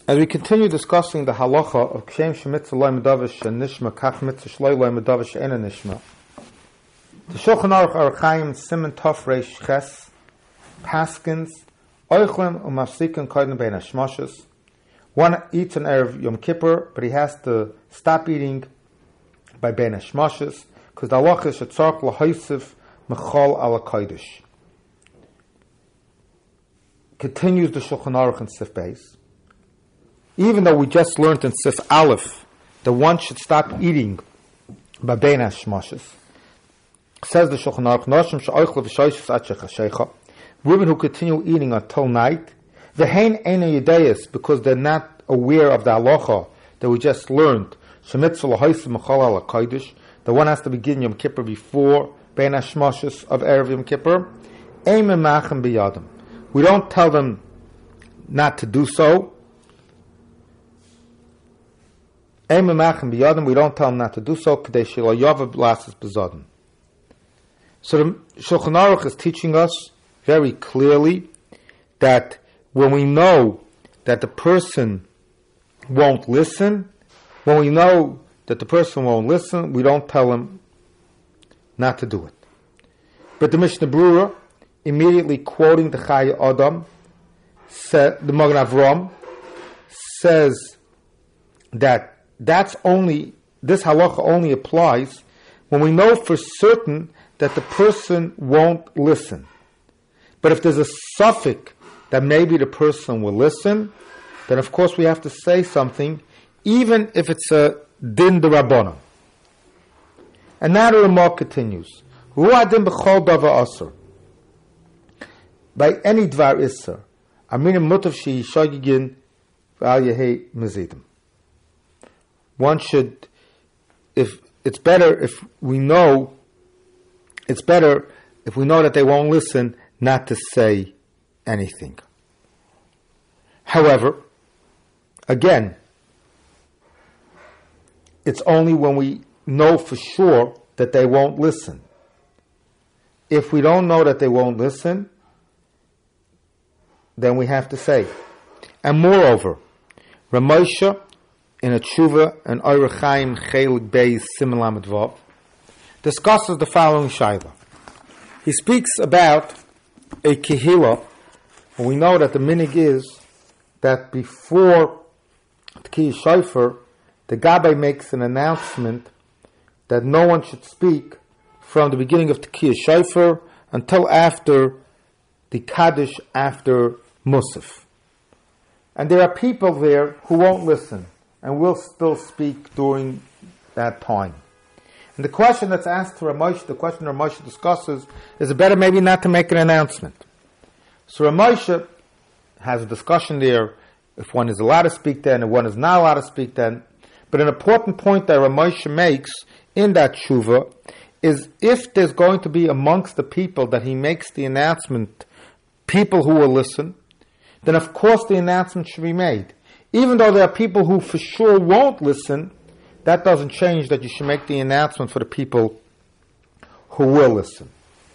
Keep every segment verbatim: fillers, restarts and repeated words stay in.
As we continue discussing the halacha of Kshem Shemitzah Loi Medavish and Nishma Kach Mitzah Shloi Loi Medavish Ena Nishma, the Shulchan Aruch Orach Chaim Siman Tov Reish Ches Paskins Oichlem Umafsikin Koiden Bein Hashmoshes. One eats an Erev Yom Kippur, but he has to stop eating by Bein Hashmoshes because the halacha is Shetzarch Lahoisif Mechol Ala Kodesh. Continues the Shulchan Aruch in Sif Beis. Even though we just learned in Sif Aleph that one should stop eating by Bein Hashmoshes, says the Shulchan Aruch, Noshim she'oichle v'shoishes ad shechashecha, women who continue eating until night, v'hein eina yedeyes, because they're not aware of the halacha that we just learned, shemitzvah l'hoisim mechal ala kodesh, that one has to begin Yom Kippur before Bein Hashmoshes of Erev Yom Kippur, ein memachem biyadim. We don't tell them not to do so. We don't tell them not to do so. So the Shulchan Aruch is teaching us very clearly that when we know that the person won't listen, when we know that the person won't listen, we don't tell him not to do it. But the Mishnah Berurah, immediately quoting the Chayei Adam, the Magen Avram, says that that's only, this halacha only applies when we know for certain that the person won't listen. But if there's a suffix that maybe the person will listen, then of course we have to say something, even if it's a din d'Rabbanan. And now the remark continues. Hu adin b'chol davar asur. By any dvar isser, aminim mutav shehi shogigin v'al yehei mezidim. One should, if it's better if we know, it's better if we know that they won't listen, not to say anything. However, again, it's only when we know for sure that they won't listen. If we don't know that they won't listen, then we have to say. And moreover, Ramosha, in a tshuva and Orach Chaim Chelik Beis Siman Lamed Vav, discusses the following shaila. He speaks about a kehila, and we know that the minig is that before Tkiyah Shofar, the Gabbai makes an announcement that no one should speak from the beginning of Tkiyah Shofar until after the Kaddish after Musaf. And there are people there who won't listen and will still speak during that time. And the question that's asked to Ramosha, the question Ramosha discusses, is it better maybe not to make an announcement? So Ramosha has a discussion there if one is allowed to speak then and one is not allowed to speak then. But an important point that Ramosha makes in that tshuva is if there's going to be amongst the people that he makes the announcement, people who will listen, then of course the announcement should be made. Even though there are people who for sure won't listen, that doesn't change that you should make the announcement for the people who will listen.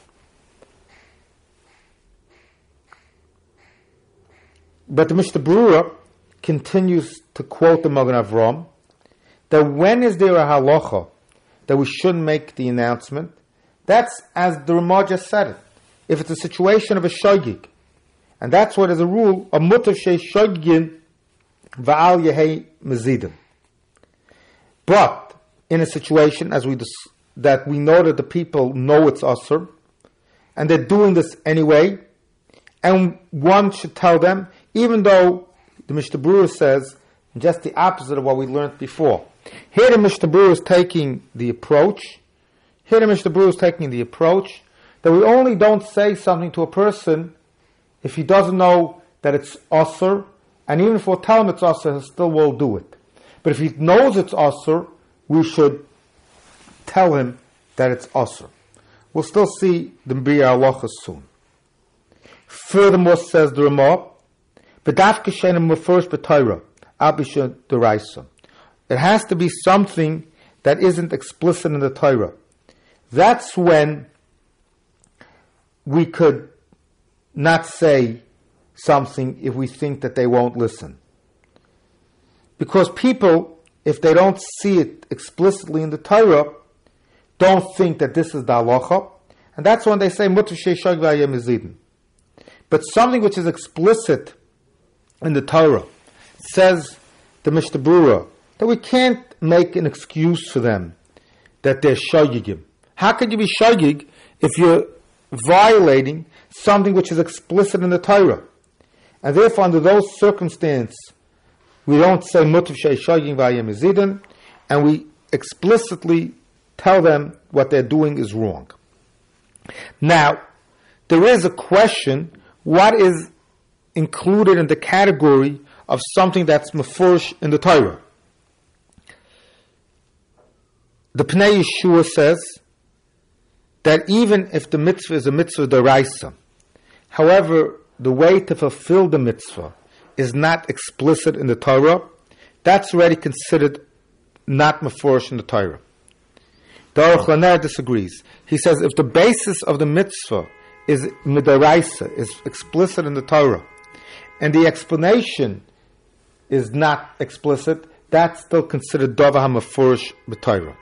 But the Mishnah Berurah continues to quote the Magen Avram that when is there a halacha that we shouldn't make the announcement? That's as the Ramah just said it. If it's a situation of a shogig, and that's what is a rule, a mutav shei shogigin va'al yehei mezidim. But in a situation as we dis- that we know that the people know it's asur, and they're doing this anyway, and one should tell them, even though the Mishnah Berurah says just the opposite of what we learned before. Here the Mishnah Berurah is taking the approach. Here the Mishnah Berurah is taking the approach that we only don't say something to a person if he doesn't know that it's asur, and even if we tell him it's asur, he still will do it. But if he knows it's asur, we should tell him that it's asur. We'll still see the Biur Halachos soon. Furthermore, says the Ramah, "B'dafka she'eino mefurish b'Torah, al b'sheh d'oraisa." It has to be something that isn't explicit in the Torah. That's when we could not say something if we think that they won't listen. Because people, if they don't see it explicitly in the Torah, don't think that this is the halacha, and that's when they say mutar sheishag v'ayem mezidin. But something which is explicit in the Torah, says the Mishnah Berurah, that we can't make an excuse for them that they're shogigim. How could you be shogig if you're violating something which is explicit in the Torah? And therefore, under those circumstances, we don't say mutar sheishagim v'ayem mezidin, and we explicitly tell them what they're doing is wrong. Now, there is a question, what is included in the category of something that's mefurish in the Torah? The Pnei Yeshua says that even if the mitzvah is a mitzvah d'oraisa, however, the way to fulfill the mitzvah is not explicit in the Torah, that's already considered not mefurish in the Torah. The Aruch LaNer disagrees. He says if the basis of the mitzvah is midaraisa, is explicit in the Torah, and the explanation is not explicit, that's still considered davar hamafurish b'Torah.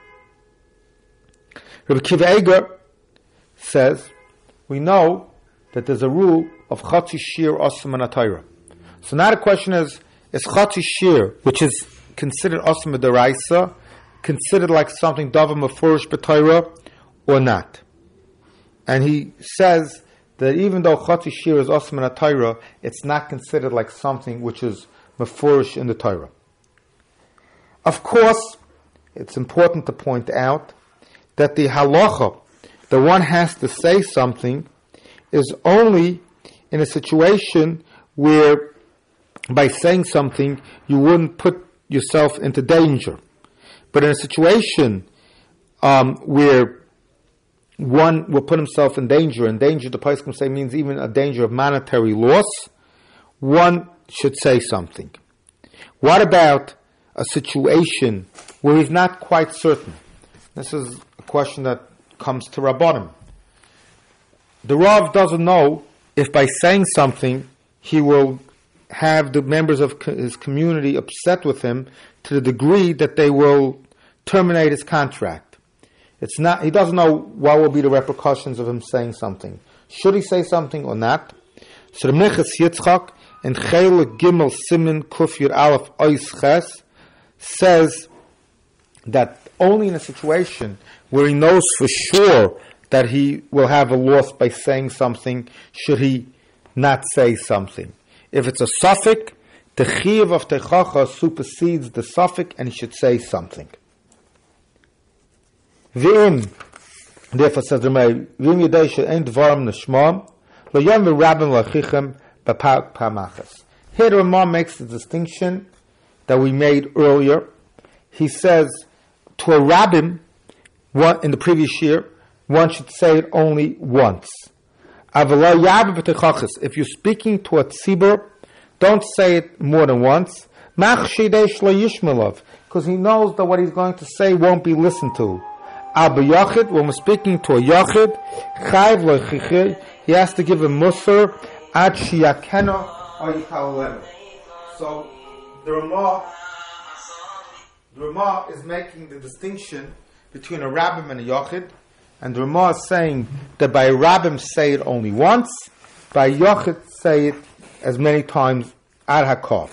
Rabbi Akiva Eiger says, we know that there's a rule of chatzi shir osam in Torah. So now the question is, is chatzi shir, which is considered osam midaraisa, considered like something davar mafurish b'Torah or not? And he says that even though chatzi shir is osam in Torah, it's not considered like something which is mafurish in the Torah. Of course, it's important to point out that the halacha, the one has to say something, is only in a situation where by saying something you wouldn't put yourself into danger. But in a situation um, where one will put himself in danger, and danger, the Poskim say, means even a danger of monetary loss, one should say something. What about a situation where he's not quite certain? This is a question that comes to Rabbanim. The Rav doesn't know if by saying something he will have the members of his community upset with him to the degree that they will terminate his contract. It's not. He doesn't know what will be the repercussions of him saying something. Should he say something or not? So the Minchas Yitzchak in Chele Gimel Simin Kuf Yud Aleph Ois Ches says that only in a situation where he knows for sure that he will have a loss by saying something, should he not say something. If it's a suffix, the chiyuv of techacha supersedes the suffix, and he should say something. V'im, therefore says the Meir, v'im yedei she'en dvarim nishmam, lo yom v'rabim l'achichem b'park pamachas. Here the Ramah makes the distinction that we made earlier. He says, to a rabbim, one, in the previous year, one should say it only once. If you're speaking to a tzibur, don't say it more than once, because he knows that what he's going to say won't be listened to. When we're speaking to a yachid, he has to give a musar ad sheyakena or yitalelenu. So the Ramah, the Ramah is making the distinction between a rabbim and a yachid, and the Ramah is saying that by a rabbim say it only once, by a yachid say it as many times ad hakol.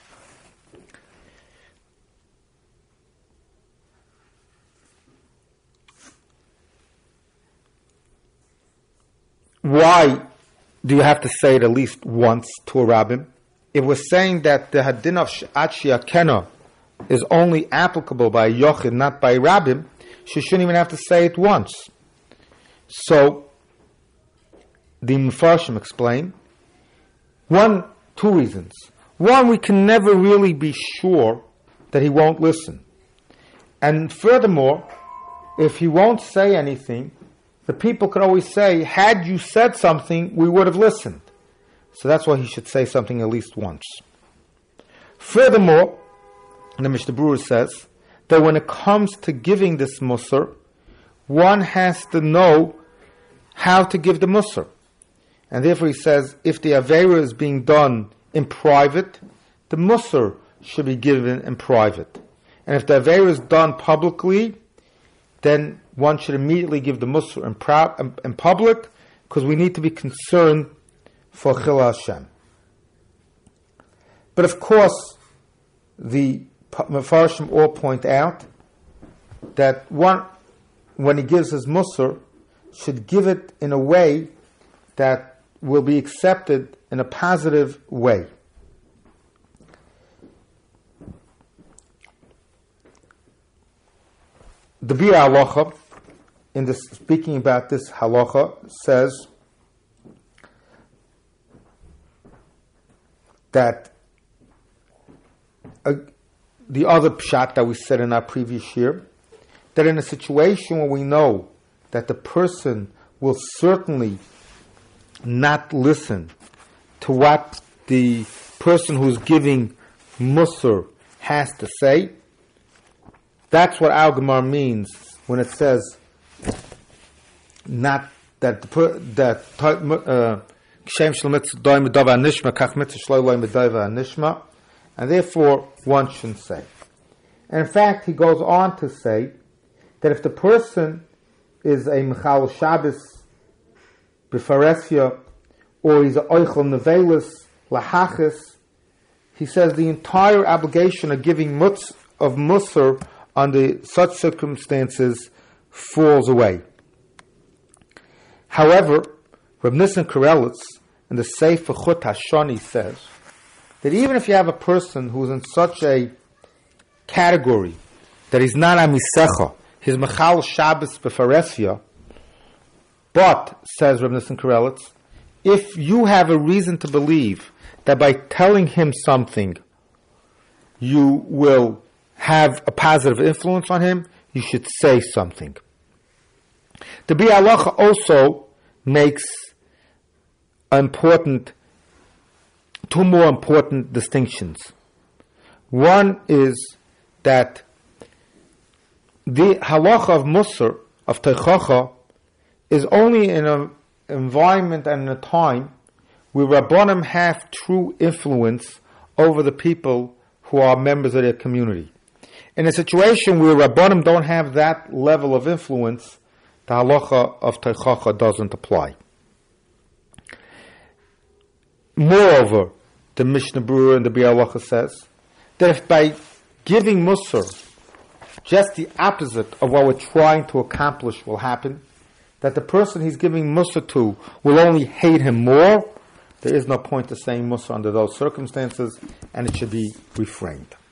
Why do you have to say it at least once to a rabbim? If we're saying that the hadin of ad sheyakena is only applicable by a yochid, not by a rabbim, she shouldn't even have to say it once. So, the Mefarshim explain, one, two reasons. One, we can never really be sure that he won't listen. And furthermore, if he won't say anything, the people could always say, had you said something, we would have listened. So that's why he should say something at least once. Furthermore, the Mishnah Berurah says that when it comes to giving this musar, one has to know how to give the musar. And therefore he says, if the Aveira is being done in private, the musar should be given in private. And if the Aveira is done publicly, then one should immediately give the Musr in, pro- in, in public, because we need to be concerned for Chila Hashem. But of course, the Mefarshim all point out that one, when he gives his Musr, should give it in a way that will be accepted in a positive way. The Bir Halacha, in this, speaking about this halacha, says that uh, the other pshat that we said in our previous year, that in a situation where we know that the person will certainly not listen to what the person who's giving Musr has to say, that's what Al Gemara means when it says not that the that Kshem Shel Mitzvah Doy Medava Nishma Kach Mitzvah Shlo Loy Medava Nishma, and therefore one shouldn't say. And in fact, he goes on to say that if the person is a Mechal Shabbos B'Faresya, or he's a Oichel Nevelis Lahachis, he says the entire obligation of giving mutz of Musr under such circumstances falls away. However, Reb Nissen Karelitz in the Sefer Chut Hashani says that even if you have a person who's in such a category that he's not a Misecha, he's Mechal Shabbos B'Faresya, but, says Reb Nissen Karelitz, if you have a reason to believe that by telling him something you will have a positive influence on him, you should say something. The Bir Halacha also makes important, two more important distinctions. One is that the halacha of Musr, of Teichacha, is only in an environment and in a time where Rabbanim have true influence over the people who are members of their community. In a situation where Rabbanim don't have that level of influence, the halacha of Teichacha doesn't apply. Moreover, the Mishnah Berurah and the Bir Halacha says that if by giving Musr, just the opposite of what we're trying to accomplish will happen, that the person he's giving Musr to will only hate him more, there is no point to saying Musr under those circumstances, and it should be refrained.